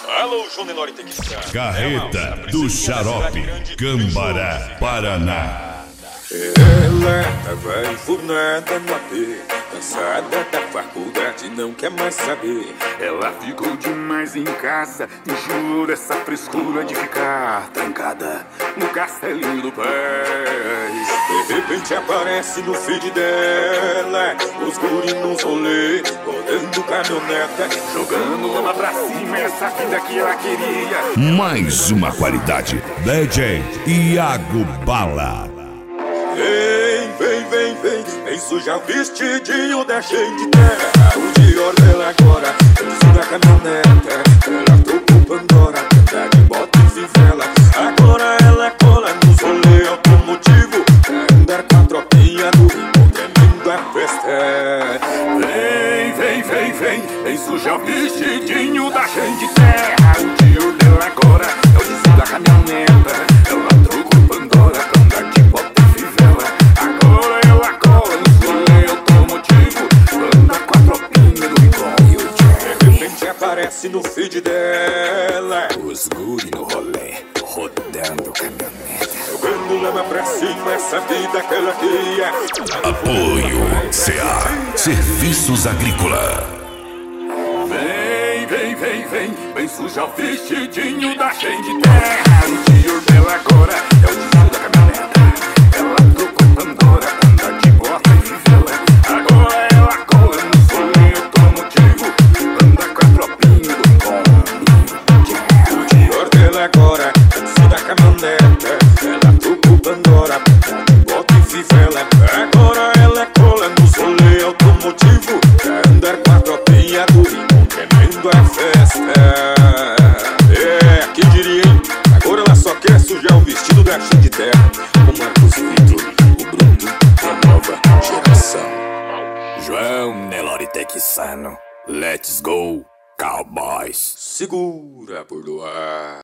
Alô, João Nelore Texano. Carreta do Xarope, Cambará, Paraná. Ela tava enfurnada no AP, cansada da faculdade, não quer mais saber. Ela ficou demais em casa, enjoou dessa frescura de ficar trancada no castelinho do pés. De repente aparece no feed dela os guri nos rolê, rodando caminhoneta, Jogando lama pra cima, essa vida que ela queria. Mais uma qualidade, DJ Iago Bala. Vem sujar o vestidinho da cheia de terra. O Dior dela agora, eu da caminhoneta. Ela trocou Pandora, tá de bota e fivela. Agora ela cola nos rolê automotivo, pra andar com a tropinha do ritmo, tremendo a festa. Vem sujar o vestidinho da cheia de terra. O Dior dela agora é o desvio da caminhoneta. Ela trocou Pandora pra andar de bota e fivela. Agora ela cola nos rolê automotivo, anda com a tropinha do Rincon. De repente aparece no feed dela Os guri no rolê, rodando caminhoneta, jogando lama pra cima, essa vida que ela queria. Apoio CA Serviços Agrícola. Vem sujar o vestidinho da cheia de terra. O Dior dela agora é o desvio da caminhoneta. Ela trocou Pandora, anda de bota e fivela. Agora ela cola no rolê automotivo, anda com a tropinha do Rincon. O Dior dela agora, antes da caminhoneta. Ela trocou Pandora, tá de bota e fivela. Agora ela cola nos rolê automotivo, pra andar com a tropinha do Rimon, tremendo a festa. Quem diria, hein? Agora ela só quer sujar o vestido da cheia de terra. O Marcos Vitor, o Bruno, a nova geração. João Nelore Texano, let's go, cowboys. Segura por doar.